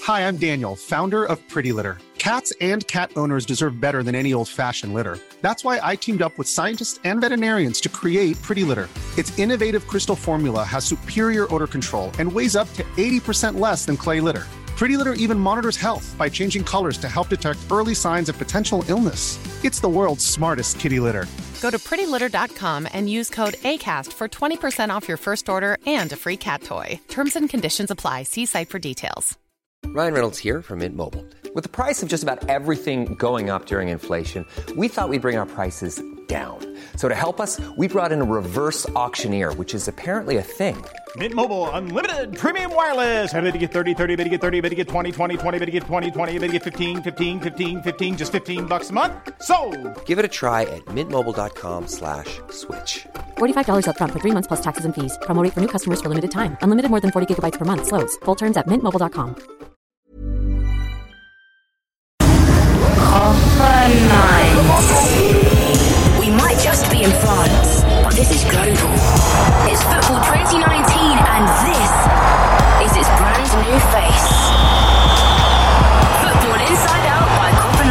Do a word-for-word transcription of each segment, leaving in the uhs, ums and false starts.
Hi, I'm Daniel, founder of Pretty Litter. Cats and cat owners deserve better than any old-fashioned litter. That's why I teamed up with scientists and veterinarians to create Pretty Litter. Its innovative crystal formula has superior odor control and weighs up to eighty percent less than clay litter. Pretty Litter even monitors health by changing colors to help detect early signs of potential illness. It's the world's smartest kitty litter. Go to pretty litter dot com and use code ACAST for twenty percent off your first order and a free cat toy. Terms and conditions apply. See site for details. Ryan Reynolds here from Mint Mobile. With the price of just about everything going up during inflation, we thought we'd bring our prices down. So to help us, we brought in a reverse auctioneer, which is apparently a thing. Mint Mobile Unlimited Premium Wireless. How to get thirty, thirty, how to get thirty, how to get twenty, twenty, twenty, how to get twenty, twenty, how to get fifteen, fifteen, fifteen, fifteen, just fifteen bucks a month? Sold! Give it a try at mintmobile.com slash switch. forty-five dollars up front for three months plus taxes and fees. Promo rate for new customers for limited time. Unlimited more than forty gigabytes per month. Slows full terms at mint mobile dot com. We might just be in France, but this is global. It's Football twenty nineteen, and this is its brand new face. Football Inside Out by Copa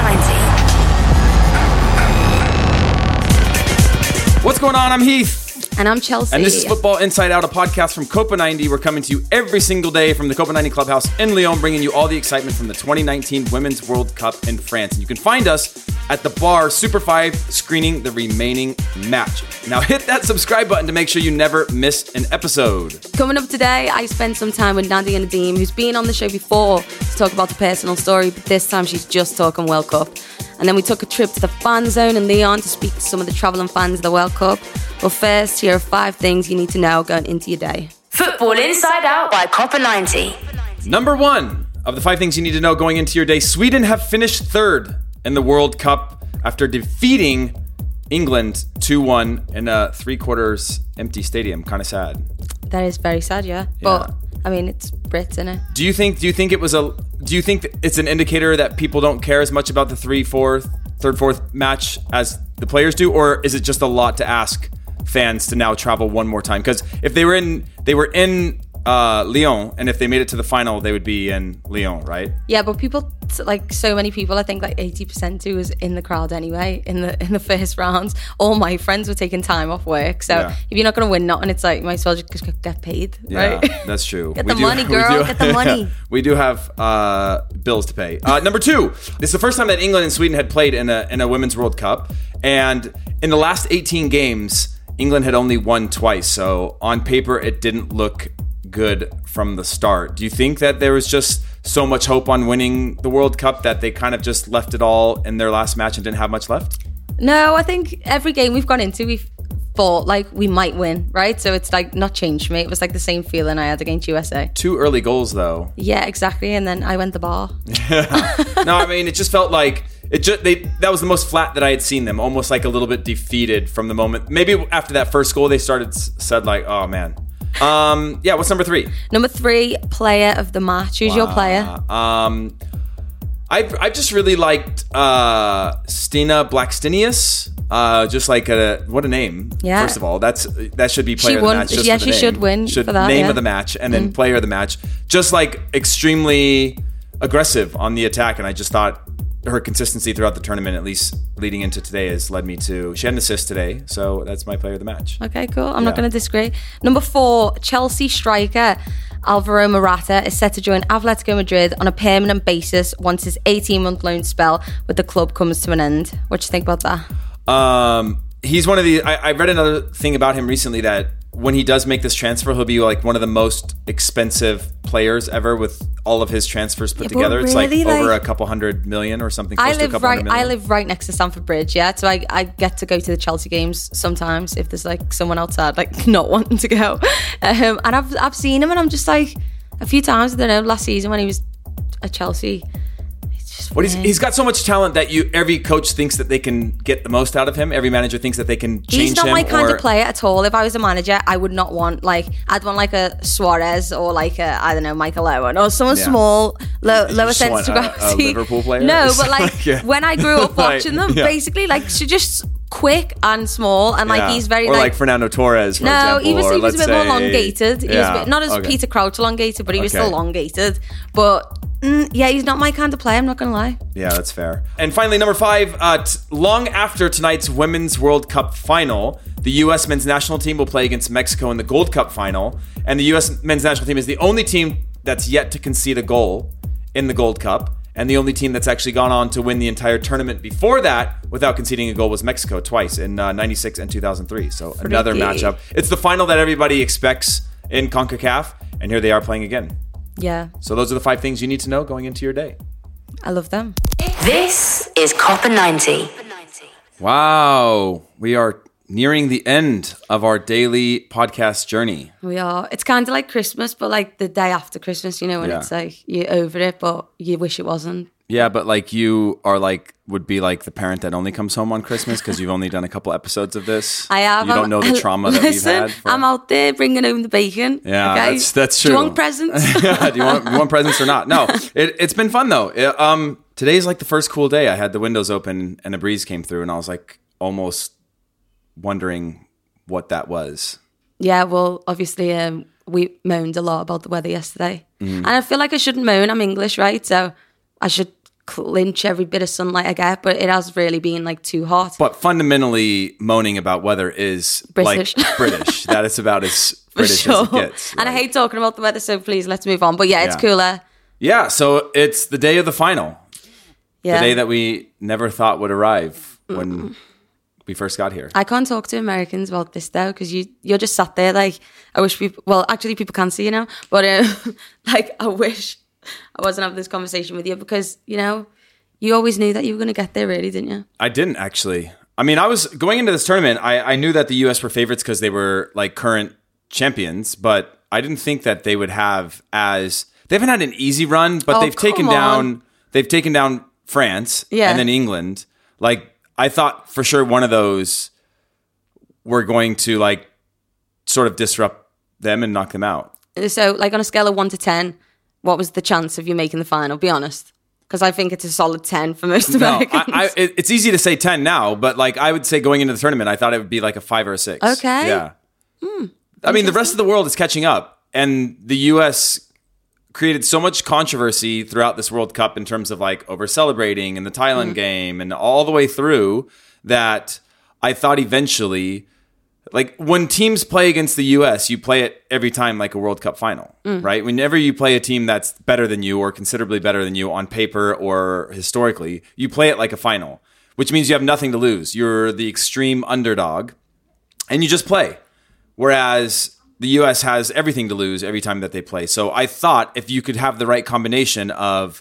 ninety. What's going on? I'm Heath. And I'm Chelsea. And this is Football Inside Out, a podcast from Copa ninety. We're coming to you every single day from the Copa ninety Clubhouse in Lyon, bringing you all the excitement from the twenty nineteen Women's World Cup in France. And you can find us at the bar Super five screening the remaining match. Now hit that subscribe button to make sure you never miss an episode. Coming up today, I spent some time with Nadia Nadim, who's been on the show before to talk about the personal story, but this time she's just talking World Cup. And then we took a trip to the fan zone in Lyon to speak to some of the travelling fans of the World Cup. But first, here are five things you need to know going into your day. Football Inside Out by Copa ninety. Number one of the five things you need to know going into your day, Sweden have finished third in the World Cup after defeating England two one in a three-quarters empty stadium. Kind of sad. That is very sad, yeah. Yeah. But, I mean, it's Brits, isn't it? Do you think do you think it was a do you think that it's an indicator that people don't care as much about the three, fourth, third, fourth match as the players do, or is it just a lot to ask fans to now travel one more time? Because if they were in they were in uh, Lyon, and if they made it to the final, they would be in Lyon, right? Yeah, but people, like so many people, I think like eighty percent who was in the crowd anyway in the in the first rounds. All my friends were taking time off work, so Yeah. if you're not going to win nothing, it's like you might as well just get paid, Yeah, right? that's true. Get We the do- money, we girl. do- Get the money. We do have uh, bills to pay. Uh, number two, this is the first time that England and Sweden had played in a in a Women's World Cup, and in the last eighteen games, England had only won twice. So on paper, it didn't look good from the start. Do you think that there was just so much hope on winning the World Cup that they kind of just left it all in their last match and didn't have much left? No, I think every game we've gone into, we've thought like we might win, right? So it's like not changed for me. It was like the same feeling I had against U S A. Two early goals, though. Yeah, exactly. And then I went the bar. No, I mean, it just felt like it just they that was the most flat that I had seen them, almost like a little bit defeated from the moment. Maybe after that first goal, they started said like, "Oh man." Um, yeah, what's number three? Number three, player of the match. Who's your player? Um, I've I've just really liked uh, Stina Blackstenius. Uh, just like a what a name. Yeah. First of all, that's that should be player She of the won- match. Just yeah, for the she name. should win Should for that, name yeah. of the match and then Mm. player of the match. Just like extremely aggressive on the attack, and I just thought her consistency throughout the tournament, at least leading into today, has led me to. She had an assist today, so that's my player of the match. Okay, cool. I'm not Yeah. going to disagree. Number four, Chelsea striker Alvaro Morata is set to join Atletico Madrid on a permanent basis once his eighteen-month loan spell with the club comes to an end. What do you think about that? Um, he's one of the. I, I read another thing about him recently that when he does make this transfer, he'll be like one of the most expensive players ever with all of his transfers put Yeah, but together. It's like really, over like- a couple hundred million or something. Close I to a live couple right. hundred million. I live right next to Stamford Bridge. Yeah, so I, I get to go to the Chelsea games sometimes if there's like someone outside like not wanting to go, um, and I've I've seen him and I'm just like a few times. I don't know. Last season when he was at Chelsea. What he's, he's got so much talent that you every coach thinks that they can get the most out of him. Every manager thinks that they can change him. He's not my kind or, of player at all. If I was a manager, I would not want like I'd want like a Suarez or like a I don't know Michael Owen or someone Yeah. small, low, You lower just sense want to a- a gravity. Liverpool player? No, It's but like like, yeah. when I grew up Like, watching them, yeah. basically like she's just quick and small and like Yeah. he's very or like, like Fernando Torres. For no, example, he was or he was a let's bit more say- elongated. He was Yeah, a bit, not as okay. Peter Crouch elongated, but he was Okay. still elongated. But Mm, yeah, he's not my kind of player, I'm not going to lie. Yeah, that's fair. And finally, number five, uh, t- long after tonight's Women's World Cup final, the U S men's national team will play against Mexico in the Gold Cup final. And the U S men's national team is the only team that's yet to concede a goal in the Gold Cup. And the only team that's actually gone on to win the entire tournament before that without conceding a goal was Mexico twice in uh, ninety-six and two thousand three. So Freaky. Another matchup. It's the final that everybody expects in CONCACAF. And here they are playing again. Yeah. So those are the five things you need to know going into your day. I love them. This is Copper ninety. Wow. We are nearing the end of our daily podcast journey. We are. It's kind of like Christmas, but like the day after Christmas, you know, when Yeah. it's like you're over it, but you wish it wasn't. Yeah, but like you are like, would be like the parent that only comes home on Christmas because you've only done a couple episodes of this. I have. You don't know the trauma that Listen, we've had. For... I'm out there bringing home the bacon. Yeah, okay? that's, that's true. Do you want presents? Yeah, do you want, you want presents or not? No, it, it's been fun though. It, um, today's like the first cool day. I had the windows open and a breeze came through and I was like almost wondering what that was. Yeah, well, obviously um, we moaned a lot about the weather yesterday. Mm-hmm. And I feel like I shouldn't moan. I'm English, right? So I should clinch every bit of sunlight I get, but it has really been like too hot. But fundamentally, moaning about weather is British. like British. That is about as For British sure. as it gets. And I Like- hate talking about the weather, so please let's move on. But yeah, it's Yeah. cooler. Yeah, so it's the day of the final. Yeah. The day that we never thought would arrive when we first got here. I can't talk to Americans about this though, because you you're just sat there like, I wish people. Well, actually, people can see you now, but um, like I wish I wasn't having this conversation with you because you know you always knew that you were going to get there, really, didn't you? I didn't actually. I mean, I was going into this tournament. I, I knew that the U S were favorites because they were like current champions, but I didn't think that they would have as they haven't had an easy run, but Oh, they've taken come down on. they've taken down France Yeah. and then England. Like I thought for sure one of those were going to like sort of disrupt them and knock them out. So, like on a scale of one to ten, what was the chance of you making the final? Be honest, because I think it's a solid ten for most No, Americans. I, I, it, it's easy to say ten now, but like I would say going into the tournament, I thought it would be like a five or a six. Okay. Yeah. I mean, the rest of the world is catching up, and the U S created so much controversy throughout this World Cup in terms of like over celebrating and the Thailand Mm. game and all the way through that I thought eventually, like when teams play against the U S, you play it every time like a World Cup final, Mm. right? Whenever you play a team that's better than you or considerably better than you on paper or historically, you play it like a final, which means you have nothing to lose. You're the extreme underdog and you just play. Whereas the U S has everything to lose every time that they play. So I thought if you could have the right combination of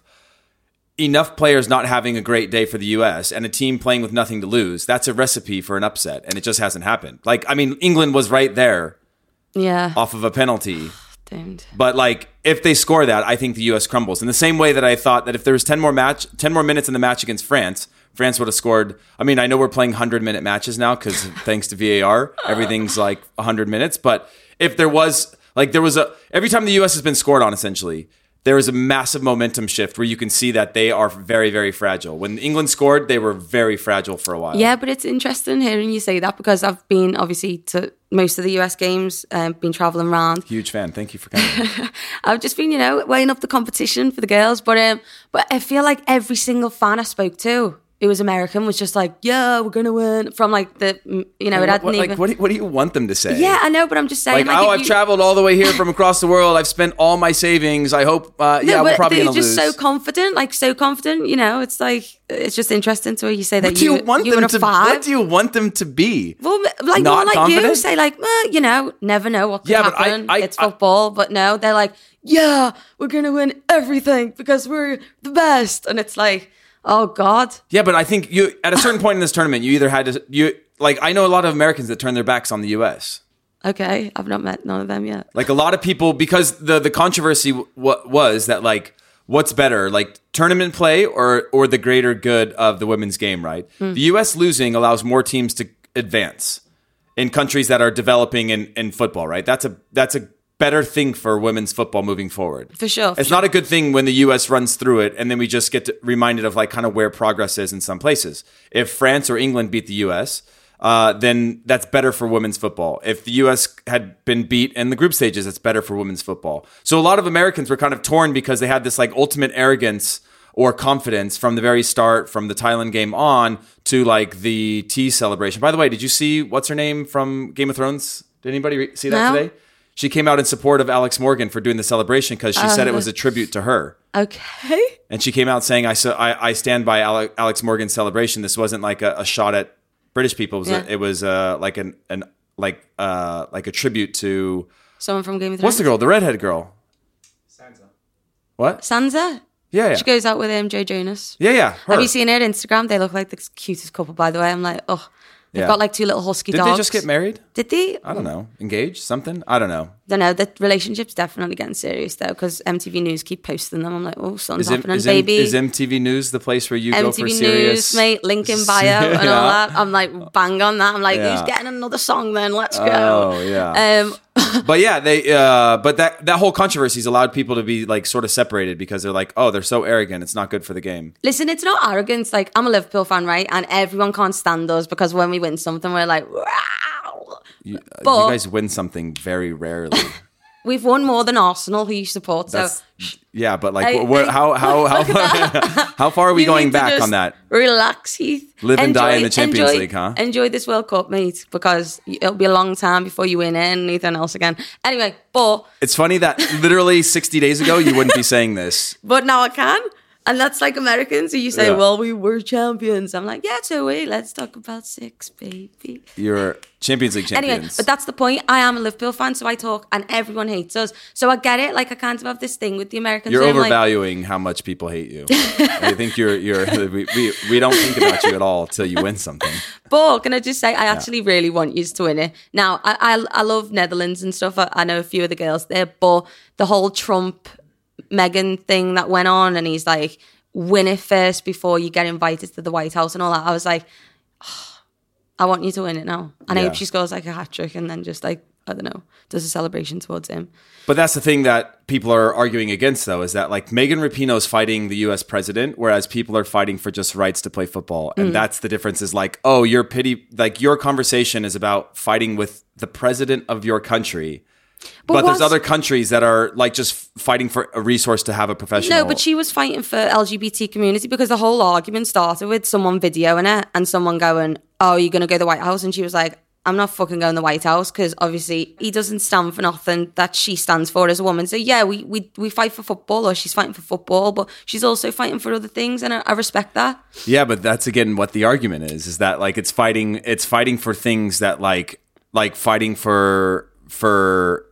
enough players not having a great day for the U S and a team playing with nothing to lose, that's a recipe for an upset. And it just hasn't happened. Like, I mean, England was right there yeah, off of a penalty. doomed. But like, if they score that, I think the U S crumbles. In the same way that I thought that if there was ten more match, ten more minutes in the match against France, France would have scored. I mean, I know we're playing hundred-minute matches now because thanks to V A R, everything's like one hundred minutes. But if there was, like, there was a, every time the U S has been scored on, essentially, there is a massive momentum shift where you can see that they are very, very fragile. When England scored, they were very fragile for a while. Yeah, but it's interesting hearing you say that because I've been obviously to most of the U S games, um, been traveling around. Huge fan. Thank you for coming. I've just been, you know, weighing up the competition for the girls. But um, but I feel like every single fan I spoke to who was American was just like, yeah, we're going to win. From like the, you know, it what, hadn't what, even... like, what, do, what do you want them to say? Yeah, I know, but I'm just saying. Like, oh, if I've you- traveled all the way here from across the world. I've spent all my savings. I hope, uh, No, yeah, we're but probably they're going to just lose. so confident, like so confident. You know, it's like it's just interesting to hear you say that What do you, you, want you them were a to? five. What do you want them to be? Well, like Not more like you confident? say, like well, you know, never know what could Yeah, but I- happen. I- it's I- football, but no, they're like, yeah, we're gonna win everything because we're the best, and it's like, oh god, Yeah, but I think you at a certain point in this tournament, you either had to you like I know a lot of Americans that turn their backs on the U S. okay, I've not met none of them yet. Like a lot of people, because the the controversy w- was that like what's better, like tournament play or or the greater good of the women's game, right? Hmm. The U S losing allows more teams to advance in countries that are developing in, in football, right? That's a that's a better thing for women's football moving forward. For sure. For It's not a good thing when the U S runs through it and then we just get to, reminded of like kind of where progress is in some places. If France or England beat the U S, uh, then that's better for women's football. If the U S had been beat in the group stages, it's better for women's football. So a lot of Americans were kind of torn because they had this like ultimate arrogance or confidence from the very start, from the Thailand game on to like the tea celebration. By the way, did you see what's her name from Game of Thrones? Did anybody re- see that No. today? She came out in support of Alex Morgan for doing the celebration because she uh, said it was a tribute to her. Okay. And she came out saying, I, so, I, I stand by Ale- Alex Morgan's celebration. This wasn't like a, a shot at British people. It was, Yeah. a, it was uh, like an, an like uh, like a tribute to... Someone from Game of Thrones. What's the girl? The redhead girl. Sansa. What? Sansa? Yeah, yeah. She goes out with him, Joe Jonas. Yeah, yeah. Her. Have you seen her Instagram? They look like the cutest couple, by the way. I'm like, oh... They've Yeah. got like two little husky Did dogs. they just get married? Did they? I don't know. Engaged? Something? I don't know. Don't know. The relationship's definitely getting serious though, because M T V News keep posting them. I'm like, oh, something's Is, M- happening, is, M- baby. is M T V News the place where you M T V go for News, serious? mate, link in bio and all Yeah. that. I'm like, bang on that. I'm like, Yeah. who's getting another song then? Let's go. Oh, yeah. Um, But yeah, they. Uh, but that that whole controversy's allowed people to be like sort of separated because they're like, oh, they're so arrogant. It's not good for the game. listen, it's not arrogance. Like, I'm a Liverpool fan, right? And everyone can't stand us because when we win something, we're like, wow. You, uh, But- you guys win something very rarely. We've won more than Arsenal, who you support. So That's, yeah, but like, I- wh- wh- how how how how far are we you going need to back just on that? Relax, Heath. Live and die in the Champions enjoy, League, huh? Enjoy this World Cup, mate, because it'll be a long time before you win anything else again. Anyway, but It's funny that literally sixty days ago you wouldn't be saying this. but now I can. And that's like Americans who you say, Yeah. well, we were champions. I'm like, yeah, so wait, let's talk about six, baby. You're Champions League champions. Anyway, but that's the point. I am a Liverpool fan, so I talk, and everyone hates us. So I get it. Like, I kind of have this thing with the Americans. You're where I'm like, overvaluing how much people hate you. I think you're you're we, we we don't think about you at all till you win something. But can I just say, I actually really want you to win it. Now, I I, I love Netherlands and stuff. I, I know a few of the girls there, but the whole Trump Meghan thing that went on, and he's like, win it first before you get invited to the White House and all that. I was like, oh, I want you to win it now. And I Yeah. hope she scores like a hat trick and then just like, I don't know, does a celebration towards him. But that's the thing that people are arguing against, though, is that like Megan Rapinoe is fighting the U S president, whereas people are fighting for just rights to play football. And that's the difference is like, oh, your pity, like your conversation is about fighting with the president of your country. But, But there's what's- other countries that are like just fighting for a resource to have a professional. No, but she was fighting for L G B T community because the whole argument started with someone videoing it and someone going, oh, you're going to go to the White House? And she was like, I'm not fucking going to the White House because obviously he doesn't stand for nothing that she stands for as a woman. So yeah, we we, we fight for football, or she's fighting for football, but she's also fighting for other things, and I, I respect that. Yeah, but that's again what the argument is: is that like it's fighting, it's fighting for things that like, like fighting for for,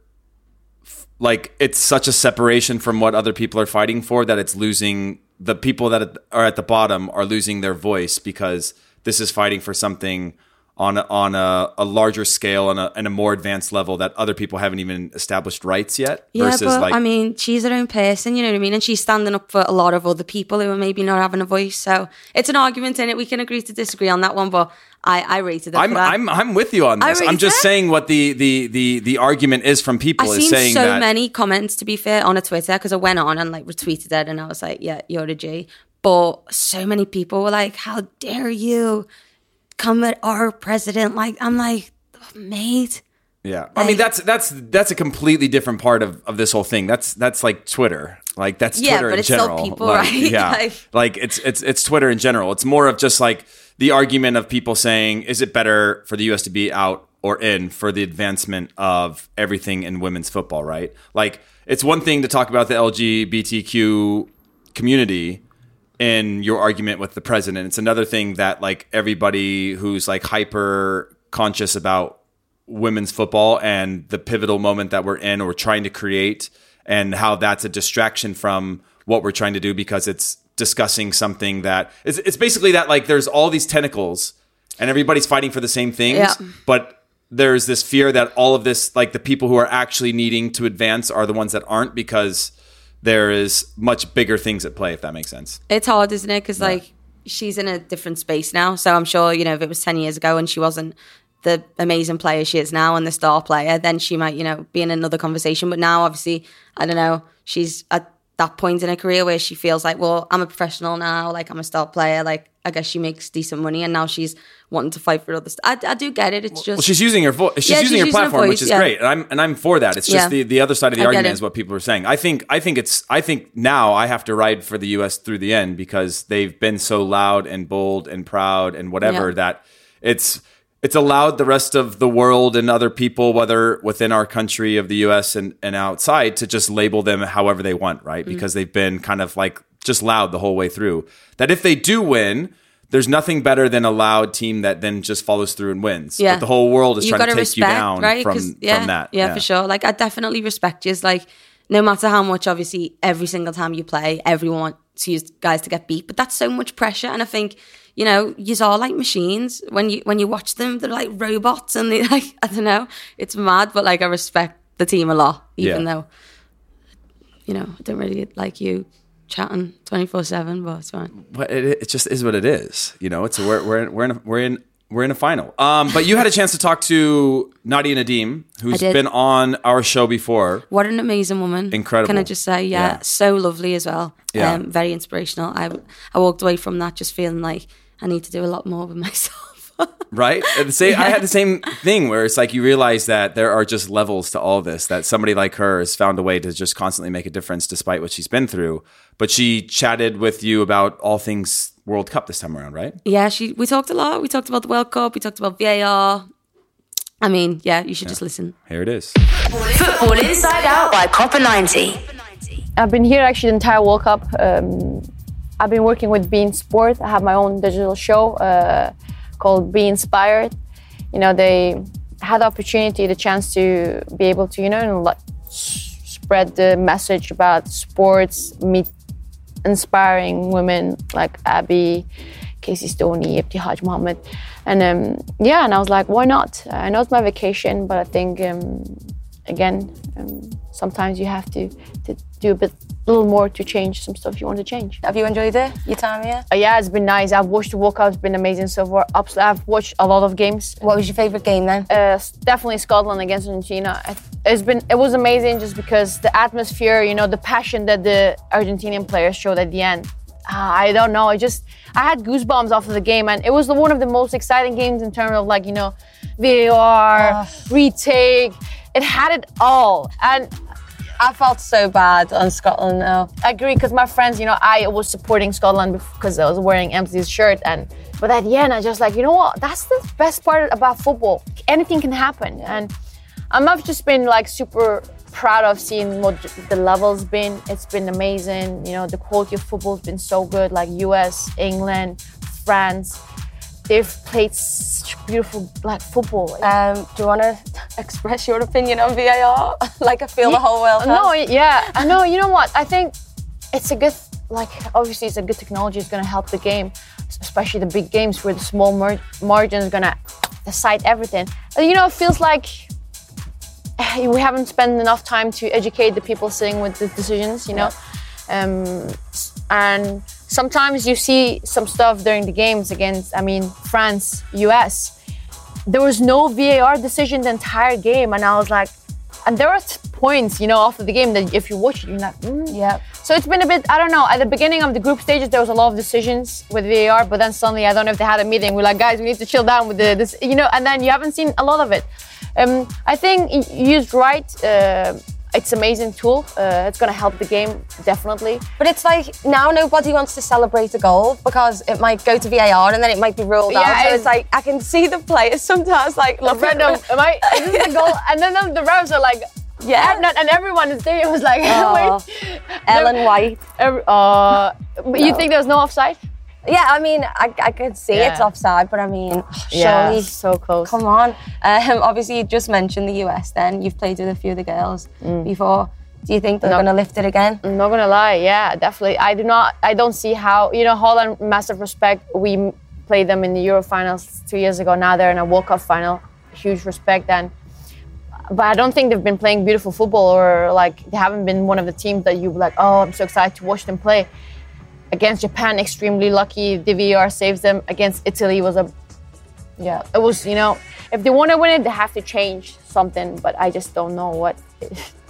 f- like it's such a separation from what other people are fighting for that it's losing. The people that are at the bottom are losing their voice because this is fighting for something on a, on a, a larger scale and a, and a more advanced level that other people haven't even established rights yet. Yeah, versus but like, I mean, she's her own person, you know what I mean? And she's standing up for a lot of other people who are maybe not having a voice. So it's an argument in it. We can agree to disagree on that one, but I, I rated it I'm for that. I'm I'm with you on I this. I'm rate just it. saying what the the the the argument is from people I've is seen saying so that many comments, to be fair, on a Twitter, because I went on and like retweeted it and I was like, yeah, you're a G. But so many people were like, how dare you come at our president? Like, I'm like, mate. yeah. I mean that's that's that's a completely different part of, of this whole thing. That's that's like Twitter. Like that's Yeah, Twitter but in it's still general. people, Like, right? Yeah. Like- like it's it's it's Twitter in general. It's more of just like the argument of people saying, is it better for the U S to be out or in for the advancement of everything in women's football, right? Like it's one thing to talk about the L G B T Q community in your argument with the president. It's another thing that like everybody who's like hyper conscious about women's football and the pivotal moment that we're in or we're trying to create and how that's a distraction from what we're trying to do because it's discussing something that it's, it's basically that like there's all these tentacles and everybody's fighting for the same things, Yeah. but there's this fear that all of this, like the people who are actually needing to advance are the ones that aren't because there is much bigger things at play, if that makes sense. It's hard, isn't it? Because like she's in a different space now. So I'm sure, you know, if it was ten years ago and she wasn't the amazing player she is now and the star player, then she might, you know, be in another conversation. But now, obviously, I don't know, she's at that point in her career where she feels like, well, I'm a professional now, like I'm a star player, like I guess she makes decent money, and now she's wanting to fight for other stuff. I, I do get it. It's just well, she's using her vo- she's yeah, using she's her using platform, her voice, which is yeah. great, and I'm and I'm for that. It's just Yeah. the, the other side of the I get argument it. is what people are saying. I think I think it's I think now I have to ride for the U S through the end because they've been so loud and bold and proud and whatever Yeah. that it's it's allowed the rest of the world and other people, whether within our country of the U S and, and outside, to just label them however they want, right? Mm-hmm. Because they've been kind of like just loud the whole way through. That if they do win, there's nothing better than a loud team that then just follows through and wins. Yeah. But the whole world is You trying to gotta take you respect, down right? from, 'Cause, yeah, from that. Yeah, for sure. Like, I definitely respect you. It's like, no matter how much, obviously, every single time you play, everyone wants you guys to get beat. But that's so much pressure. And I think, you know, yous are like machines. When you when you watch them, they're like robots. And they like, I don't know, it's mad. But like, I respect the team a lot, even Yeah. though, you know, I don't really like you chatting twenty-four seven, but it's fine. But it, it just is what it is. You know, it's a, we're we're in, we're in a, we're in we're in a final. Um, but you had a chance to talk to Nadia Nadim, who's did. been on our show before. What an amazing woman. Incredible. Can I just say, yeah, Yeah. so lovely as well. Yeah. Um, very inspirational. I, I walked away from that just feeling like I need to do a lot more with myself. Right? And say, I had the same thing where it's like you realize that there are just levels to all this, that somebody like her has found a way to just constantly make a difference despite what she's been through. But she chatted with you about all things World Cup this time around, right? Yeah, she. We talked a lot. We talked about the World Cup. We talked about V A R. I mean, yeah, you should just listen. Here it is. Football Inside Out by Copper ninety. I've been here actually the entire World Cup. Um, I've been working with Bein Sport. I have my own digital show uh, called Be Inspired. You know, they had the opportunity, the chance to be able to, you know, like, spread the message about sports, meet inspiring women like Abby, Casey Stoney, Ibtihaj Mohammed. And um, yeah, and I was like, why not? I know it's my vacation, but I think, um, again, um, sometimes you have to, to do a bit, little more to change some stuff you want to change. Have you enjoyed it, your time here? Uh, yeah, it's been nice. I've watched the World Cup. It's been amazing so far. Ups- I've watched a lot of games. What was your favourite game then? Uh, definitely Scotland against Argentina. It's been, it was amazing just because the atmosphere, you know, the passion that the Argentinian players showed at the end. Uh, I don't know. I just, I had goosebumps after the game, and it was the, one of the most exciting games in terms of, like, you know, V A R, Oh. retake. It had it all. And I felt so bad on Scotland now. I agree, because my friends, you know, I was supporting Scotland because I was wearing Emily's shirt, and but at the end, I just like, you know what? That's the best part about football. Anything can happen, and I've just been like super proud of seeing what the level's been. It's been amazing. You know, the quality of football's been so good. Like U S, England, France, they've played such beautiful like football. Um, do you want to express your opinion on V A R? Like I feel the whole world has. No, yeah, I know. You know what? I think it's a good, like, obviously it's a good technology. It's going to help the game, especially the big games where the small mar- margin is going to decide everything. And, you know, it feels like we haven't spent enough time to educate the people sitting with the decisions, you know. Yeah. Um, and sometimes you see some stuff during the games against, I mean, France, U S. There was no V A R decision the entire game, and I was like, and there are points, you know, after the game that if you watch it, you're like, mm. Yeah. So it's been a bit, I don't know, at the beginning of the group stages, there was a lot of decisions with V A R, but then suddenly, I don't know if they had a meeting, we're like, guys, we need to chill down with the, this, you know, and then you haven't seen a lot of it. Um, I think used right, uh, it's an amazing tool. Uh, it's going to help the game, definitely. But it's like now nobody wants to celebrate a goal because it might go to V A R and then it might be ruled Yeah, out. So it's- it's like I can see the players sometimes like look Random, am I, is this the goal? And then the, the refs are like, Yeah. and, and everyone is there. It was like, Oh, wait. Ellen White. Every, uh, but you No. think there's no offside? Yeah, I mean, I, I could see Yeah. it's offside, but I mean, Yeah, surely, so close. come on. Um, obviously, you just mentioned the U S then. You've played with a few of the girls before. Do you think they're No. going to lift it again? I'm not gonna lie, yeah, definitely. I do not, I don't see how, you know, Holland, massive respect. We m- played them in the Euro finals two years ago. Now they're in a World Cup final. Huge respect. And, but I don't think they've been playing beautiful football, or like they haven't been one of the teams that you like, oh, I'm so excited to watch them play. Against Japan, extremely lucky. The V A R saves them. Against Italy was a, yeah, it was, you know, if they want to win it, they have to change something, but I just don't know what.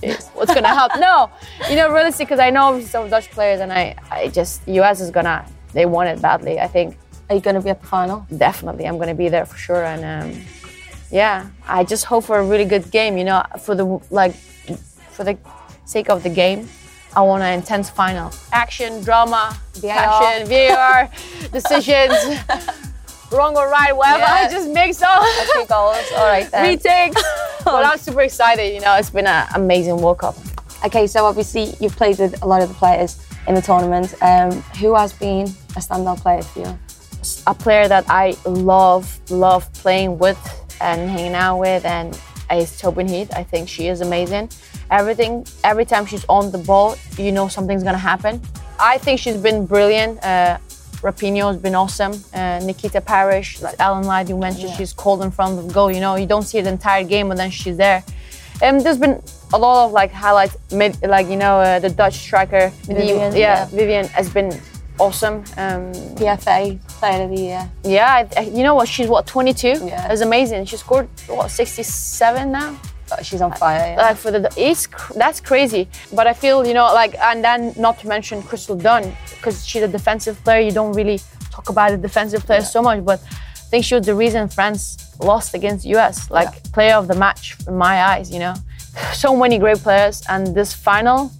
is what's gonna help. No, you know, realistically, because I know some Dutch players, and I, I just U S is gonna. They want it badly. I think. Are you gonna be at the final? Definitely, I'm gonna be there for sure, and um, yeah, I just hope for a really good game. You know, for the like, for the sake of the game, I want an intense final. Action, drama, V A R. passion, V A R, decisions. Wrong or right, whatever. Yeah. I just mix up. Three goals. All right then. Retakes. But I'm super excited. You know, it's been an amazing World Cup. Okay, so obviously you've played with a lot of the players in the tournament. Um, who has been a standout player for you? A player that I love, love playing with and hanging out with, and is Tobin Heath. I think she is amazing. Everything, every time she's on the ball, you know something's gonna happen. I think she's been brilliant. Uh, Rapinoe has been awesome. Uh, Nikita Parrish, like Ellen Light, you mentioned, yeah. She's cold in front of goal. You know, you don't see the entire game, but then she's there. And um, there's been a lot of like highlights, mid, like you know, uh, the Dutch striker, Vivian, yeah, yeah, Vivian has been awesome. Um, P F A Player of the Year. Yeah, I, I, you know what? She's what twenty-two. Yeah, that's amazing. She scored what sixty-seven now. But she's on fire. Yeah. Like for the, it's that's crazy. But I feel you know like, and then not to mention Crystal Dunn, because she's a defensive player. You don't really talk about the defensive players yeah. so much, but I think she was the reason France lost against U S. Like yeah. player of the match in my eyes. You know, so many great players, and this final,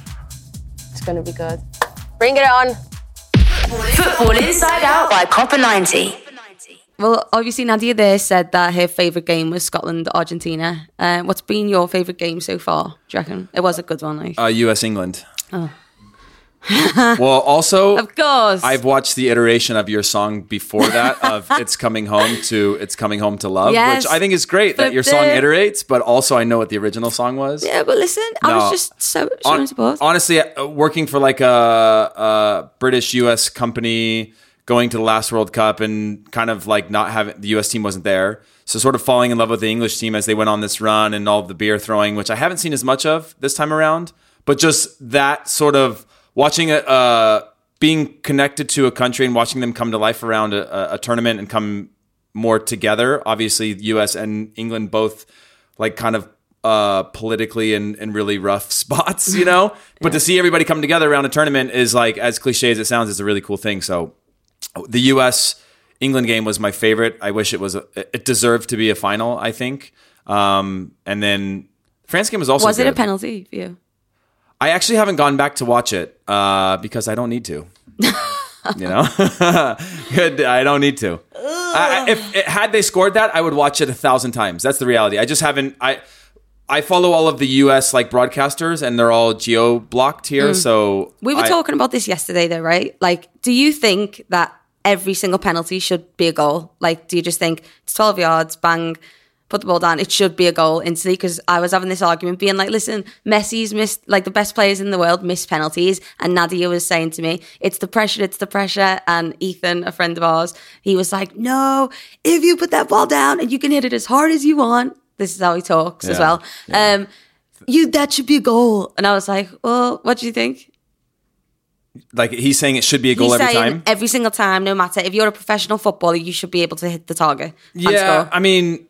it's gonna be good. Bring it on. Football Inside Out by Copper ninety. Well, obviously Nadia there said that her favourite game was Scotland-Argentina. Uh, what's been your favourite game so far, do you reckon? It was a good one, like. Uh, U S England. Oh. Well, also, of course, I've watched the iteration of your song before that of "It's Coming Home" to "It's Coming Home to Love," yes, which I think is great that your song iterates, but also I know what the original song was. Yeah, but listen, no, I was just so showing on, support. Honestly, working for like a, a British U S company, going to the last World Cup, and kind of like not having the U S team wasn't there, so sort of falling in love with the English team as they went on this run and all of the beer throwing, which I haven't seen as much of this time around, but just that sort of. Watching it, uh, being connected to a country and watching them come to life around a, a tournament and come more together. Obviously, U S and England both like kind of uh, politically in, in really rough spots, you know. But to see everybody come together around a tournament is like, as cliche as it sounds, is a really cool thing. So the U S England game was my favorite. I wish it was. A, it deserved to be a final, I think. Um, and then France game was also. Was good. it a penalty for you? I actually haven't gone back to watch it uh, because I don't need to. You know, I don't need to. I, if it, had they scored that, I would watch it a thousand times. That's the reality. I just haven't. I I follow all of the U S like broadcasters, and they're all geo blocked here. Mm. So we were I, talking about this yesterday, though, right? Like, do you think that every single penalty should be a goal? Like, do you just think it's twelve yards, bang? Put the ball down, it should be a goal instantly? Because I was having this argument being like, listen, Messi's missed, like the best players in the world miss penalties. And Nadia was saying to me, it's the pressure, it's the pressure. And Ethan, a friend of ours, he was like, no, if you put that ball down and you can hit it as hard as you want, this is how he talks yeah, as well. Yeah. Um, you that should be a goal. And I was like, well, what do you think? Like he's saying it should be a goal he's every saying time? Every single time, no matter. If you're a professional footballer, you should be able to hit the target. Yeah, I mean...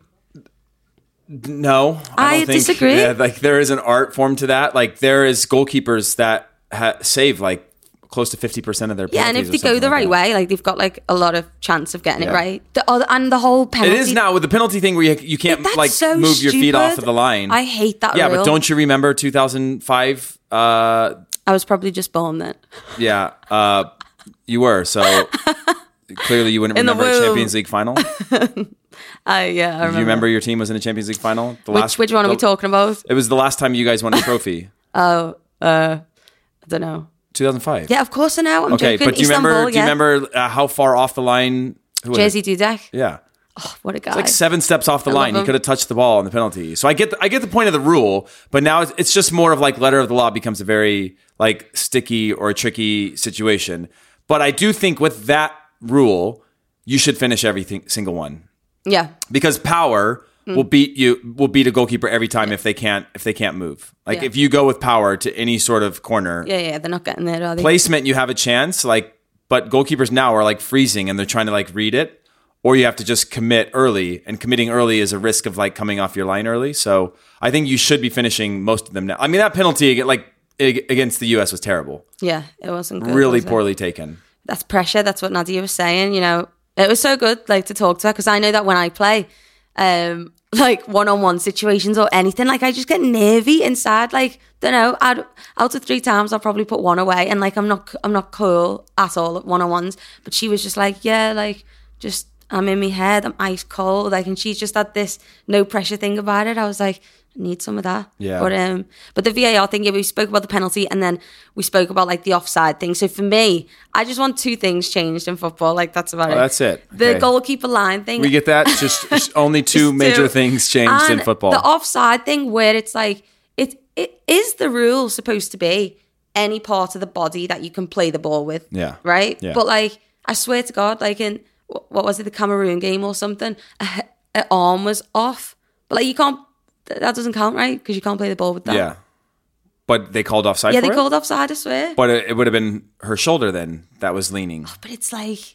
No, I, don't I think, disagree. Yeah, like there is an art form to that. Like there is goalkeepers that ha- save like close to fifty percent of their penalties. Yeah, and if they go the like right that. way, like they've got like a lot of chance of getting yeah. it right. The other, and the whole penalty. It is now with the penalty thing where you, you can't That's like so move your feet stupid. off of the line. I hate that Yeah, rule. but don't you remember two thousand five? Uh, I was probably just born then. Yeah, uh, you were. So clearly you wouldn't In remember a Champions League final. Uh, yeah, I remember. Do you remember your team was in a Champions League final? The which, last, which one the, are we talking about? It was the last time you guys won a trophy. Oh, uh, I don't know. two thousand five. Yeah, of course I know. I'm okay, joking. but do you Istanbul, remember? Do you yeah. remember uh, how far off the line? Who Jerzy Dudek. Yeah. Oh, what a guy! It's like seven steps off the I line. He could have touched the ball on the penalty. So I get, the, I get the point of the rule, but now it's, it's just more of like letter of the law becomes a very like sticky or a tricky situation. But I do think with that rule, you should finish every single one. Yeah, because power mm. will beat you. Will beat a goalkeeper every time yeah. if they can't if they can't move. Like yeah. if you go with power to any sort of corner. Yeah, yeah, they're not getting there, are they? Placement, you have a chance. Like, but goalkeepers now are like freezing and they're trying to like read it. or you have to just commit early, and committing early is a risk of like coming off your line early. So I think you should be finishing most of them now. I mean, that penalty like against the U S was terrible. Yeah, it wasn't good. Really was poorly it? taken. That's pressure. That's what Nadia was saying. You know, it was so good like to talk to her because I know that when I play, um, like one-on-one situations or anything, like I just get nervy inside. Like, don't know, I'd, out of three times I'll probably put one away, and like I'm not, I'm not cool at all at one-on-ones. But she was just like, yeah, like just. I'm in my head, I'm ice cold, like, and she's just had this no pressure thing about it. I was like, I need some of that. Yeah. But um, but the V A R thing, yeah, we spoke about the penalty, and then we spoke about like the offside thing. So for me, I just want two things changed in football. Like that's about oh, it. That's it. The okay. goalkeeper line thing. We get that. Just, just only two Just major two. things changed and in football. The offside thing, where it's like, it it is the rule supposed to be any part of the body that you can play the ball with. Yeah. Right. Yeah. But like, I swear to God, like in. What was it, the Cameroon game or something? An arm was off. But like you can't, that doesn't count, right? Because you can't play the ball with that. Yeah. But they called offside Yeah, for they it? called offside, I swear. But it, it would have been her shoulder then that was leaning. Oh, but it's like,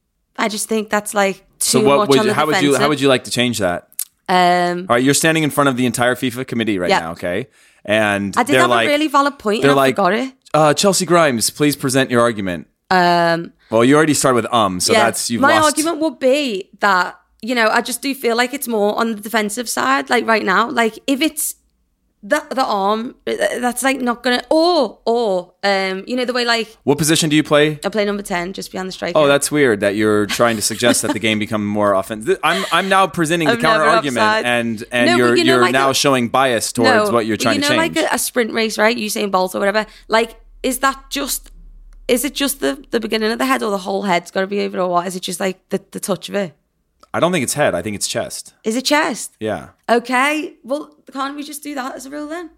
I just think that's like too So what much would on you, the how would you defensive. how would you like to change that? Um, All right, you're standing in front of the entire FIFA committee right Yeah. now, okay? And I did they're have like, a really valid point they're and I like, forgot it. Uh, Chelsea Grimes, please present your argument. Um, Well, you already started with um, so yeah, that's you've my lost. argument would be that, you know, I just do feel like it's more on the defensive side, like right now. Like if it's the the arm, that's like not gonna or or um, you know, the way like What position do you play? I play number ten, just behind the striker. Oh, that's weird that you're trying to suggest that the game become more offensive. I'm I'm now presenting the I'm counter never argument, offside. and and No, but you're you know, you're like now a- showing bias towards No, what you're but trying you to know, change. like a, a sprint race, right? Usain Bolt or whatever. Like, is that just? Is it just the, the beginning of the head, or the whole head's got to be over, or what? Is it just like the, the touch of it? I don't think it's head. I think it's chest. Is it chest? Yeah. Okay. Well, can't we just do that as a rule then?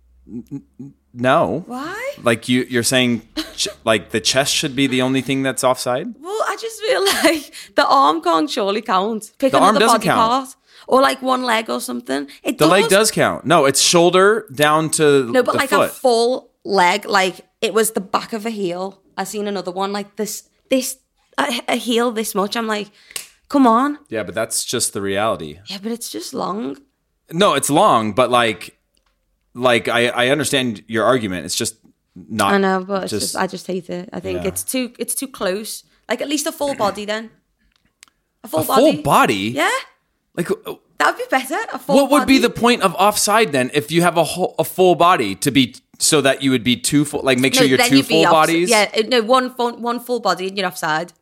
No. Why? Like you, you're saying, ch- like the chest should be the only thing that's offside. Well, I just feel like the arm can't surely count. Pick The another arm doesn't body count. part, or like one leg or something. It The does. leg does count. No, it's shoulder down to No, but the like foot. a full leg, like it was the back of a heel. I seen another one like this, this a, a heel this much. I'm like, come on. Yeah, but that's just the reality. Yeah, but it's just long. No, it's long, but like, like I, I understand your argument. It's just not. I know, but it's just, just, I just hate it. I think Yeah. it's too, it's too close. Like at least a full body then. A full a body. full body. Yeah, Like, uh, that would be better. A full. what would be body. the point of offside then? If you have a whole, a full body to be so that you would be two full, like make sure you're then two you'd be full offs- bodies. Yeah, uh, no, one full, one full body and you're offside.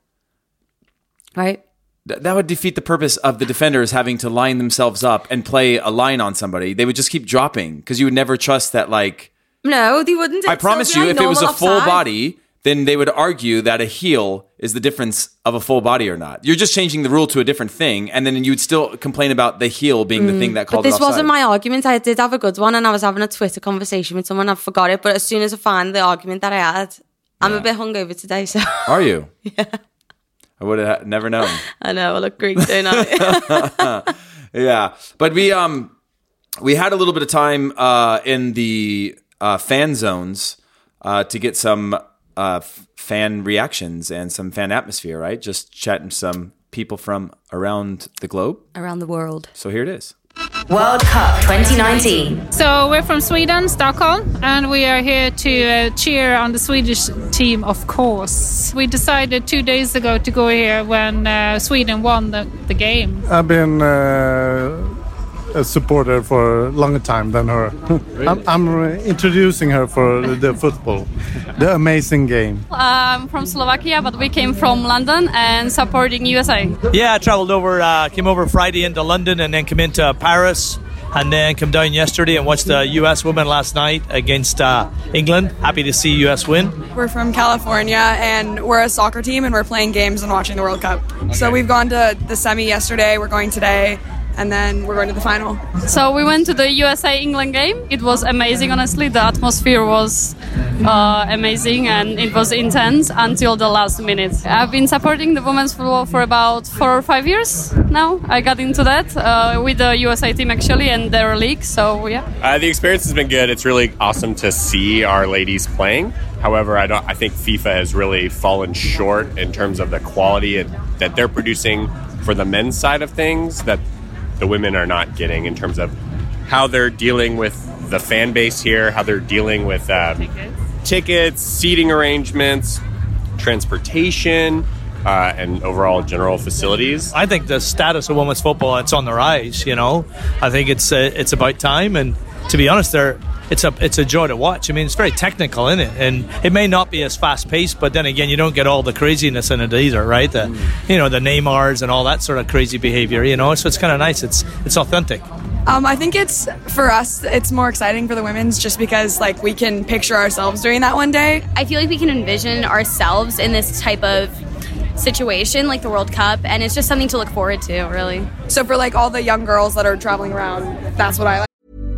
Right. Th- that would defeat the purpose of the defenders having to line themselves up and play a line on somebody. They would just keep dropping because you would never trust that. Like, No, they wouldn't. I It'd still promise be you, like if it was a normal full offside. body, then they would argue that a heel is the difference of a full body or not. You're just changing the rule to a different thing, and then you'd still complain about the heel being the thing that But called this it offside. wasn't my argument. I did have a good one, and I was having a Twitter conversation with someone. I forgot it, but as soon as I find the argument that I had, I'm a bit hungover today. So Are you? Yeah. I would have never known. I know I look Greek, don't I? Yeah, but we um we had a little bit of time uh, in the uh, fan zones uh, to get some uh, f- fan reactions and some fan atmosphere, right? Just chatting to some people from around the globe. Around the world. So here it is. World Cup twenty nineteen. So we're from Sweden, Stockholm, and we are here to uh, cheer on the Swedish team, of course. We decided two days ago to go here when uh, Sweden won the, the game. I've been uh, a supporter for a longer time than her. I'm, I'm uh, introducing her for the football, the amazing game. I'm from Slovakia, but we came from London and supporting U S A. Yeah, I traveled over, uh, came over Friday into London and then came into Paris and then come down yesterday and watched the U S women last night against uh, England. Happy to see U S win. We're from California and we're a soccer team and we're playing games and watching the World Cup. So we've gone to the semi yesterday, we're going today, and then we're going to the final. So we went to the U S A-England game. It was amazing, honestly. The atmosphere was uh, amazing and it was intense until the last minute. I've been supporting the women's football for about four or five years now. I got into that uh, with the U S A team actually and their league, so yeah. Uh, the experience has been good. It's really awesome to see our ladies playing. However, I don't. I think FIFA has really fallen short in terms of the quality that they're producing for the men's side of things that the women are not getting in terms of how they're dealing with the fan base here, how they're dealing with um, tickets. tickets, seating arrangements, transportation, uh, and overall general facilities. I think the status of women's football, it's on the rise, you know. I think it's uh, it's about time, and to be honest, they're It's a it's a joy to watch. I mean, it's very technical, isn't it? And it may not be as fast paced, but then again, you don't get all the craziness in it either, right? The, you know, the Neymars and all that sort of crazy behavior. You know, so it's kind of nice. It's it's authentic. Um, I think it's for us. It's more exciting for the women's, just because like we can picture ourselves doing that one day. I feel like we can envision ourselves in this type of situation, like the World Cup, and it's just something to look forward to, really. So for like all the young girls that are traveling around, that's what I like.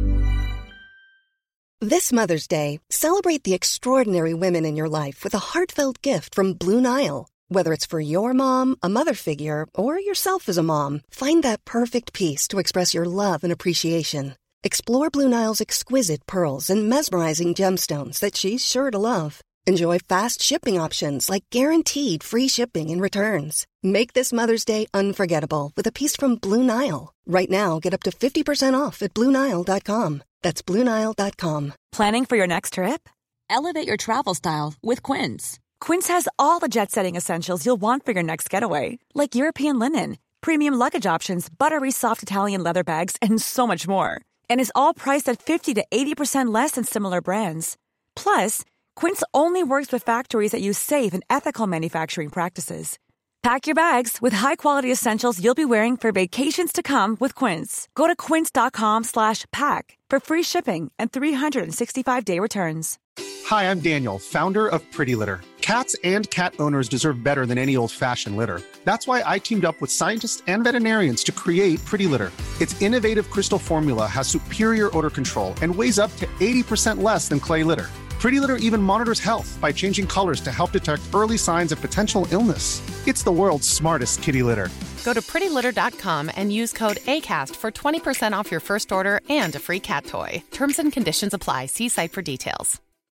This Mother's Day, celebrate the extraordinary women in your life with a heartfelt gift from Blue Nile. Whether it's for your mom, a mother figure, or yourself as a mom, find that perfect piece to express your love and appreciation. Explore Blue Nile's exquisite pearls and mesmerizing gemstones that she's sure to love. Enjoy fast shipping options like guaranteed free shipping and returns. Make this Mother's Day unforgettable with a piece from Blue Nile. Right now, get up to fifty percent off at Blue Nile dot com. That's Blue Nile dot com. Planning for your next trip? Elevate your travel style with Quince. Quince has all the jet-setting essentials you'll want for your next getaway, like European linen, premium luggage options, buttery soft Italian leather bags, and so much more. And is all priced at fifty to eighty percent less than similar brands. Plus, Quince only works with factories that use safe and ethical manufacturing practices. Pack your bags with high-quality essentials you'll be wearing for vacations to come with Quince. Go to quince.com slash pack for free shipping and three sixty-five day returns. Hi, I'm Daniel, founder of Pretty Litter. Cats and cat owners deserve better than any old-fashioned litter. That's why I teamed up with scientists and veterinarians to create Pretty Litter. Its innovative crystal formula has superior odor control and weighs up to eighty percent less than clay litter. Pretty Litter even monitors health by changing colors to help detect early signs of potential illness. It's the world's smartest kitty litter. Go to pretty litter dot com and use code ACAST for twenty percent off your first order and a free cat toy. Terms and conditions apply. See site for details.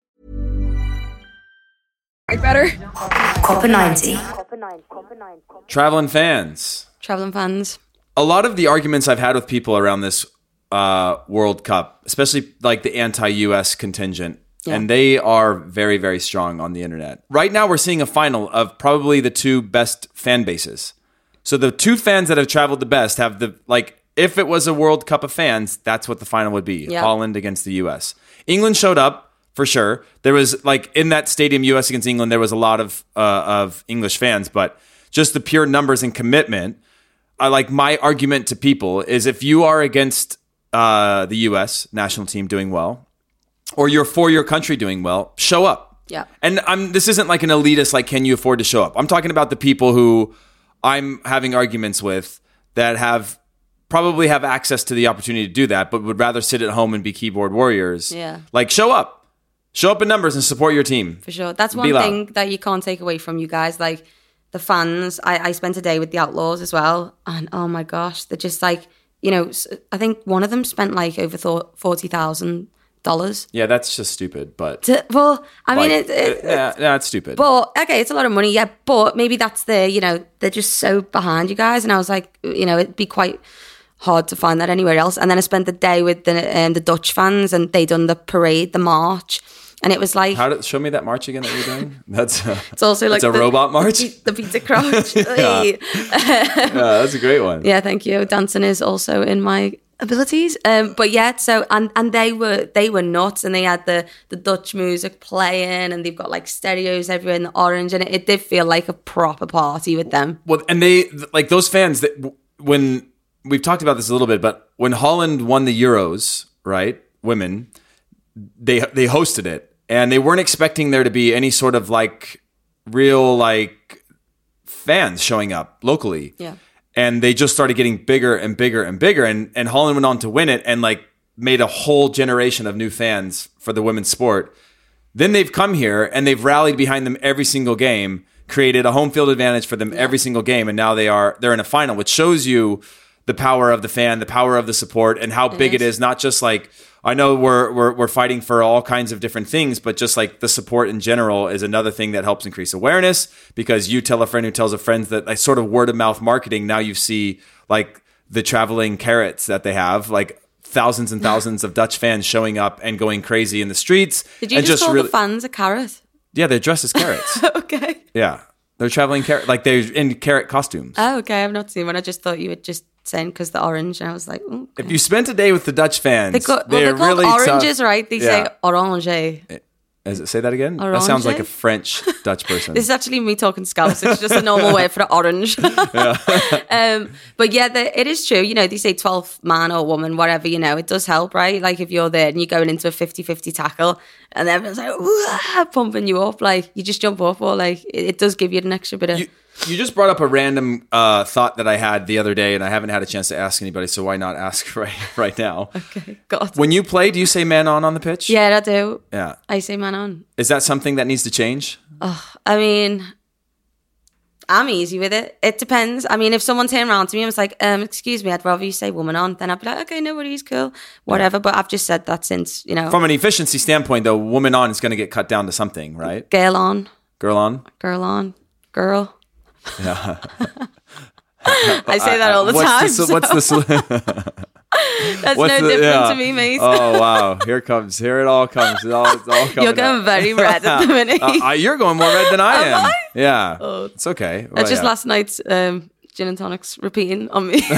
Like better. Copper ninety. Traveling fans. Traveling fans. A lot of the arguments I've had with people around this uh, World Cup, especially like the anti-U S contingent, yeah. and they are very, very strong on the internet. Right now, we're seeing a final of probably the two best fan bases. So the two fans that have traveled the best have the, like, if it was a World Cup of fans, that's what the final would be. Yeah. Holland against the U S. England showed up. For sure. There was, like, in that stadium, U S against England, there was a lot of uh, of English fans, but just the pure numbers and commitment, I like my argument to people is if you are against uh, the U S national team doing well, or you're for your country doing well, show up. Yeah. And I'm this isn't like an elitist, like, can you afford to show up? I'm talking about the people who I'm having arguments with that have probably have access to the opportunity to do that, but would rather sit at home and be keyboard warriors. Yeah. Like, show up. Show up in numbers and support your team. For sure. That's one thing that you can't take away from you guys. Like, the fans, I, I spent a day with the Outlaws as well. And, oh, my gosh, they're just like, you know, I think one of them spent, like, over forty thousand dollars. Yeah, that's just stupid, but... To, well, I like, mean, it, it, yeah, yeah, it's stupid. But, okay, it's a lot of money, yeah, but maybe that's the, you know, they're just so behind you guys. And I was like, you know, it'd be quite hard to find that anywhere else. And then I spent the day with the um, the Dutch fans, and they done the parade, the march. And it was like... How did, show me that march again that you're doing. That's a, it's also like a the, robot march? The, the Peter Crouch. yeah. yeah, that's a great one. Yeah, thank you. Dancing is also in my abilities. Um, but yeah, so... And, and they were they were nuts, and they had the, the Dutch music playing, and they've got like stereos everywhere in the orange, and it, it did feel like a proper party with them. Well, and they... Like, those fans, that when... We've talked about this a little bit, but when Holland won the Euros, right, women... They they hosted it, and they weren't expecting there to be any sort of like real like fans showing up locally. Yeah. And they just started getting bigger and bigger and bigger, and and Holland went on to win it and like made a whole generation of new fans for the women's sport. Then they've come here and they've rallied behind them every single game, created a home field advantage for them yeah. every single game, and now they are they're in a final, which shows you the power of the fan, the power of the support, and how it big is. it is, not just like, I know we're, we're we're fighting for all kinds of different things, but just like the support in general is another thing that helps increase awareness, because you tell a friend who tells a friend that like sort of word of mouth marketing. Now you see like the traveling carrots that they have, like thousands and thousands of Dutch fans showing up and going crazy in the streets. Did you and just, just call really, the fans a carrot? Yeah, they're dressed as carrots. Okay. Yeah, they're traveling carrot, like they're in carrot costumes. Oh, okay. I've not seen one. I just thought you were just saying because the orange, and I was like, oh, okay. If you spent a day with the Dutch fans, They call, well, they're, they're called really oranges, tough. right? They Yeah. say orange. Is it, say that again? Orange? That sounds like a French Dutch person. This is actually me talking Scouse. It's just a normal way for the orange. um, but yeah, the, it is true. You know, they say twelfth man or woman, whatever, you know, it does help, right? Like if you're there and you're going into a fifty-fifty tackle and everyone's like, "Wah," pumping you up, like you just jump up, or like it, it does give you an extra bit of... You, you just brought up a random uh, thought that I had the other day, and I haven't had a chance to ask anybody, so why not ask right right now? Okay, God. When you play, do you say man on on the pitch? Yeah, I do. Yeah. I say man on. Is that something that needs to change? Oh, I mean, I'm easy with it. It depends. I mean, if someone turned around to me and was like, um, excuse me, I'd rather you say woman on, then I'd be like, okay, no worries, cool, whatever. But I've just said that since, you know. From an efficiency standpoint, though, woman on is going to get cut down to something, right? Girl on. Girl on? Girl on. Girl. Yeah. I say that all the what's time. The, so. What's the... So That's what's no the, different yeah. to me, mate. Oh, wow. Here it comes. Here it all comes. It all, it's all coming You're going up. very red at the minute. uh, I, you're going more red than I Am am. I? Yeah. Oh. It's okay. That's Well, just yeah. last night's um, gin and tonics repeating on me.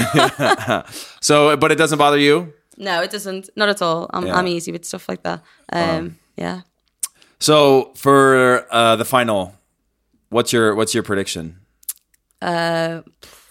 So, but it doesn't bother you? No, it doesn't. Not at all. I'm, Yeah. I'm easy with stuff like that. Um, Um, yeah. So for uh, the final, what's your what's your prediction? Uh,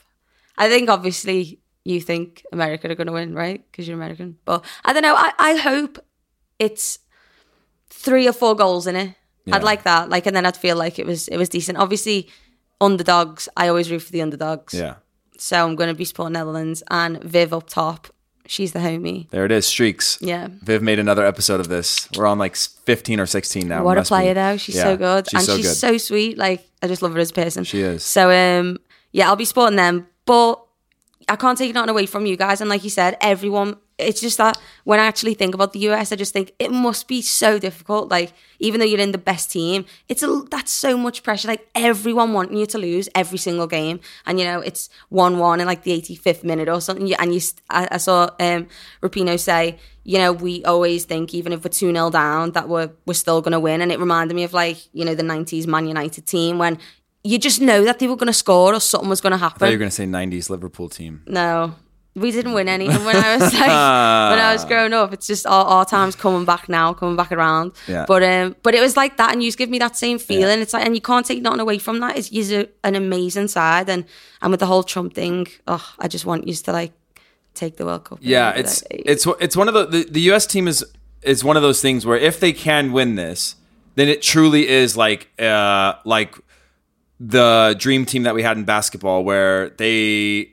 I think obviously you think America are going to win, right? Because you're American. But I don't know. I, I hope it's three or four goals in it. Yeah. I'd like that. Like, and then I'd feel like it was it was decent. Obviously, underdogs. I always root for the underdogs. Yeah. So I'm going to be supporting Netherlands and Viv up top. She's the homie. There it is, streaks. Yeah. Viv made another episode of this. We're on like fifteen or sixteen now. What a Must be. player though. She's Yeah, so good. She's and so she's good. so sweet. Like, I just love her as a person. She is. So, um, yeah, I'll be supporting them. But I can't take nothing away from you guys. And like you said, everyone, it's just that when I actually think about the U S, I just think it must be so difficult. Like, even though you're in the best team, it's a, that's so much pressure. Like, everyone wanting you to lose every single game. And, you know, it's one one in like the eighty-fifth minute or something. And you, I, I saw um, Rapinoe say, you know, we always think even if we're two nil down that we're, we're still going to win. And it reminded me of like, you know, the nineties Man United team when you just know that they were going to score or something was going to I thought happen. you were going to say nineties Liverpool team. No, we didn't win any. And when I was like, when I was growing up, it's just our, our time's coming back now, coming back around. Yeah. But um, but it was like that, and you just give me that same feeling. It's like, and you can't take nothing away from that. It's you're an amazing side, and and with the whole Trump thing, oh, I just want you to like take the World Cup. Yeah, And, it's like, it's it's one of the, the the U S team is is one of those things where if they can win this, then it truly is like uh like the dream team that we had in basketball, where they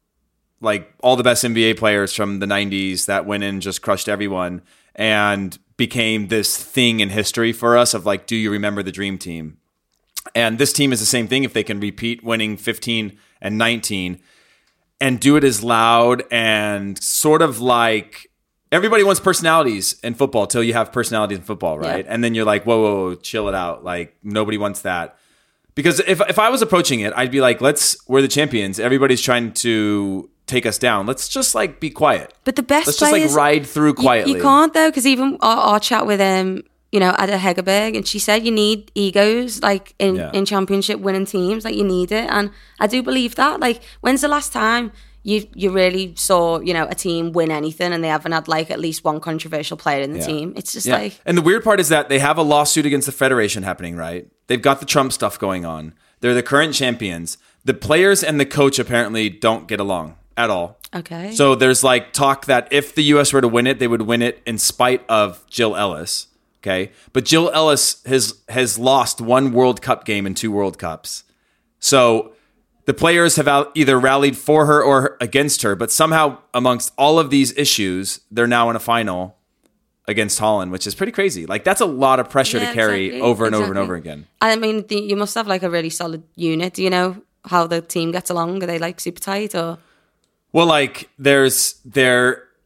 like all the best N B A players from the nineties that went in and just crushed everyone and became this thing in history for us of like, do you remember the dream team? And this team is the same thing if they can repeat winning fifteen and nineteen and do it as loud and sort of like everybody wants personalities in football till you have personalities in football, right? Yeah. And then you're like, whoa, whoa, whoa, chill it out. Like nobody wants that. Because if if I was approaching it, I'd be like, let's, we're the champions. Everybody's trying to take us down. Let's just like be quiet. But the best Let's just players, like ride through quietly. You, you can't though, because even our, our chat with um, you know, Ada Hegerberg, and she said you need egos like in, Yeah. in championship winning teams, like you need it, and I do believe that. Like, when's the last time you you really saw, you know, a team win anything and they haven't had like at least one controversial player in the Yeah. team? It's just Yeah. like, And the weird part is that they have a lawsuit against the Federation happening, right? They've got the Trump stuff going on. They're the current champions. The players and the coach apparently don't get along at all. okay, So there's like talk that if the U S were to win it, they would win it in spite of Jill Ellis. Okay. But Jill Ellis has has lost one World Cup game in two World Cups. So the players have out either rallied for her or against her, but somehow amongst all of these issues, they're now in a final against Holland, which is pretty crazy. Like that's a lot of pressure Yeah, to carry exactly, over and over and exactly. over again. I mean, the, you must have like a really solid unit. Do you know how the team gets along? Are they like super tight or? Well, like there's there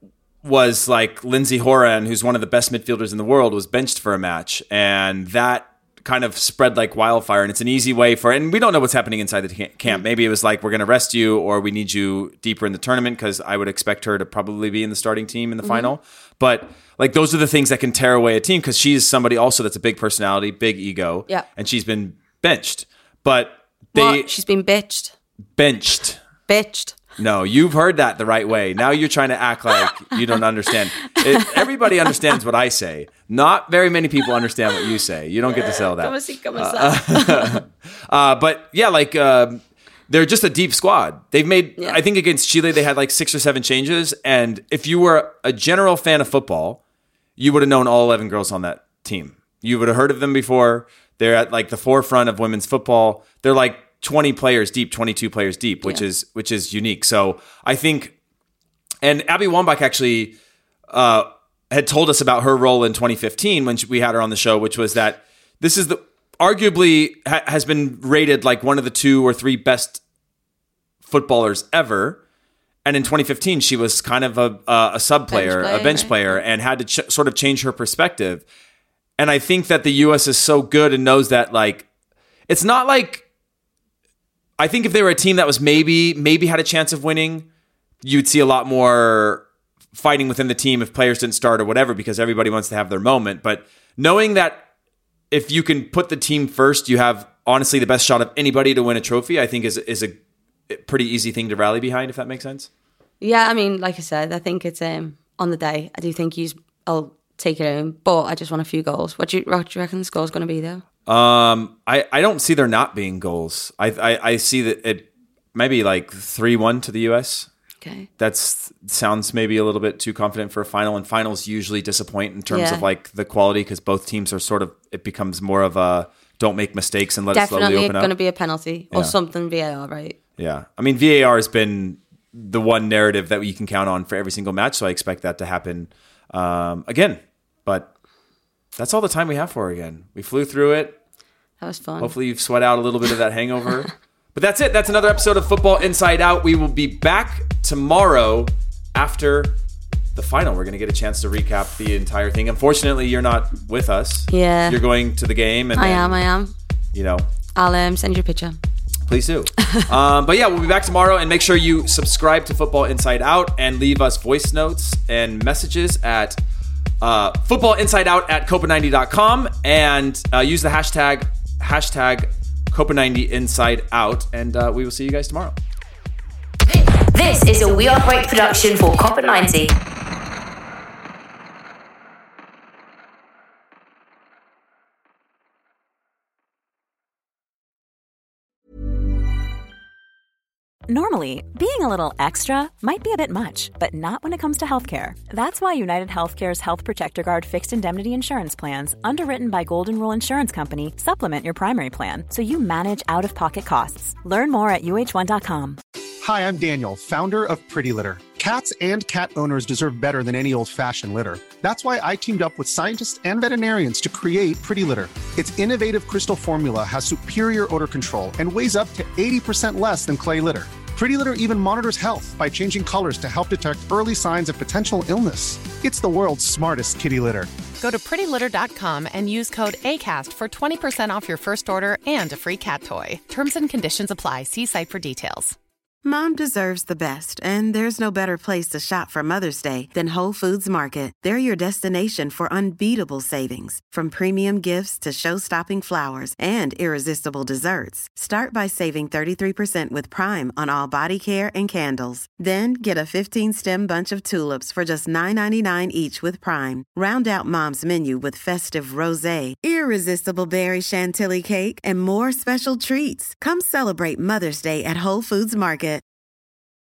was like Lindsey Horan, who's one of the best midfielders in the world, was benched for a match. And that kind of spread like wildfire. And it's an easy way for, and we don't know what's happening inside the camp. Maybe it was like, we're going to rest you, or we need you deeper in the tournament, because I would expect her to probably be in the starting team in the mm-hmm. final. But like, those are the things that can tear away a team, because she's somebody also that's a big personality, big ego. Yeah. And she's been benched. But they. What? She's been bitched. Benched. Bitched. No, you've heard that the right way. Now you're trying to act like you don't understand. It, everybody understands what I say. Not very many people understand what you say. You don't get to sell that. Come see, come uh, uh, but yeah, like uh, they're just a deep squad. They've made, yeah. I think against Chile, they had like six or seven changes. And if you were a general fan of football, you would have known all eleven girls on that team. You would have heard of them before. They're at like the forefront of women's football. They're like twenty players deep, twenty-two players deep, which yeah. is which is unique. So I think, and Abby Wambach actually uh, had told us about her role in twenty fifteen when she, we had her on the show, which was that this is the arguably ha, has been rated like one of the two or three best footballers ever. And in twenty fifteen, she was kind of a a, a sub player, bench player, a bench right? player, and had to ch- sort of change her perspective. And I think that the U S is so good and knows that, like, it's not like, I think if they were a team that was maybe, maybe had a chance of winning, you'd see a lot more fighting within the team if players didn't start or whatever, because everybody wants to have their moment. But knowing that if you can put the team first, you have honestly the best shot of anybody to win a trophy, I think is, is a pretty easy thing to rally behind, if that makes sense. Yeah, I mean, like I said, I think it's um, on the day. I do think he's, I'll take it home, but I just want a few goals. What do you, what do you reckon the score's going to be, though? Um, I, I don't see there not being goals. I I, I see that it maybe like three one to the U S. Okay. That's sounds maybe a little bit too confident for a final, and finals usually disappoint in terms Yeah. of like the quality, because both teams are sort of, it becomes more of a don't make mistakes and let it slowly Definitely open up. going to be a penalty or Yeah. something V A R, right? Yeah. I mean, V A R has been the one narrative that you can count on for every single match, so I expect that to happen um, again. But that's all the time we have for again. We flew through it. That was fun. Hopefully you've sweat out a little bit of that hangover. But that's it. That's another episode of Football Inside Out. We will be back tomorrow after the final. We're going to get a chance to recap the entire thing. Unfortunately, you're not with us. Yeah. You're going to the game. And I then, am, I am. You know. I'll um, send you a picture. Please do. um, but yeah, we'll be back tomorrow, and make sure you subscribe to Football Inside Out and leave us voice notes and messages at uh, football inside out at copa ninety dot com, and uh, use the hashtag hashtag copa ninety inside out, and uh, we will see you guys tomorrow. This is a We Are Great production for Copa ninety. Normally, being a little extra might be a bit much, but not when it comes to healthcare. That's why United Healthcare's Health Protector Guard fixed indemnity insurance plans, underwritten by Golden Rule Insurance Company, supplement your primary plan so you manage out-of-pocket costs. Learn more at U H one dot com. Hi, I'm Daniel, founder of Pretty Litter. Cats and cat owners deserve better than any old-fashioned litter. That's why I teamed up with scientists and veterinarians to create Pretty Litter. Its innovative crystal formula has superior odor control and weighs up to eighty percent less than clay litter. Pretty Litter even monitors health by changing colors to help detect early signs of potential illness. It's the world's smartest kitty litter. Go to pretty litter dot com and use code ACAST for twenty percent off your first order and a free cat toy. Terms and conditions apply. See site for details. Mom deserves the best, and there's no better place to shop for Mother's Day than Whole Foods Market. They're your destination for unbeatable savings, from premium gifts to show-stopping flowers and irresistible desserts. Start by saving thirty-three percent with Prime on all body care and candles. Then get a fifteen-stem bunch of tulips for just nine ninety-nine each with Prime. Round out Mom's menu with festive rosé, irresistible berry chantilly cake, and more special treats. Come celebrate Mother's Day at Whole Foods Market.